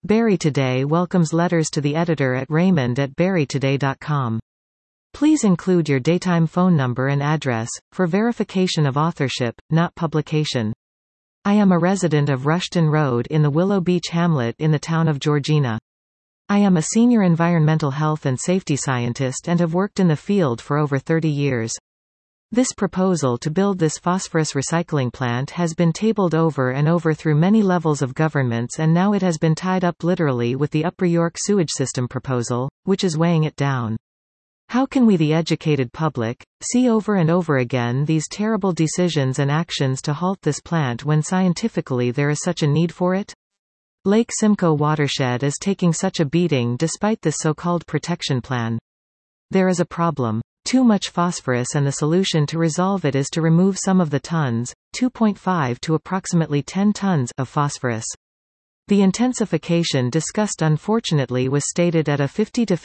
Barry Today welcomes letters to the editor at raymond@barrytoday.com. Please include your daytime phone number and address, for verification of authorship, not publication. I am a resident of Rushton Road in the Willow Beach hamlet in the town of Georgina. I am a senior environmental health and safety scientist and have worked in the field for over 30 years. This proposal to build this phosphorus recycling plant has been tabled over and over through many levels of governments, and now it has been tied up literally with the Upper York sewage system proposal, which is weighing it down. How can we, the educated public, see over and over again these terrible decisions and actions to halt this plant when scientifically there is such a need for it? Lake Simcoe watershed is taking such a beating despite this so-called protection plan. There is a problem. Too much phosphorus, and the solution to resolve it is to remove some of the tons, 2.5 to approximately 10 tons, of phosphorus. The intensification discussed unfortunately was stated at a 50 to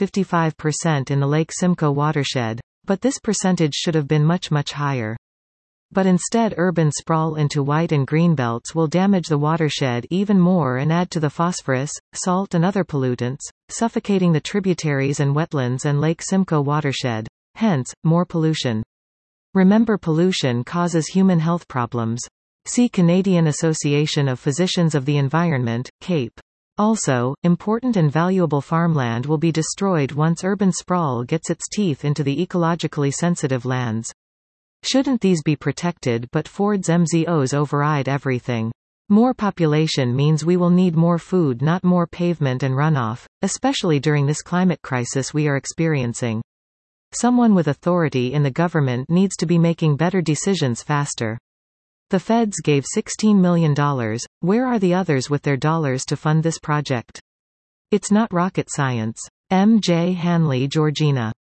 55% in the Lake Simcoe watershed, but this percentage should have been much higher. But instead, urban sprawl into white and green belts will damage the watershed even more and add to the phosphorus, salt and other pollutants, suffocating the tributaries and wetlands and Lake Simcoe watershed. Hence, more pollution. Remember, pollution causes human health problems. See Canadian Association of Physicians of the Environment, CAPE. Also, important and valuable farmland will be destroyed once urban sprawl gets its teeth into the ecologically sensitive lands. Shouldn't these be protected? But Ford's MZOs override everything. More population means we will need more food, not more pavement and runoff, especially during this climate crisis we are experiencing. Someone with authority in the government needs to be making better decisions faster. The feds gave $16 million. Where are the others with their dollars to fund this project? It's not rocket science. M. J. Hanley, Georgina.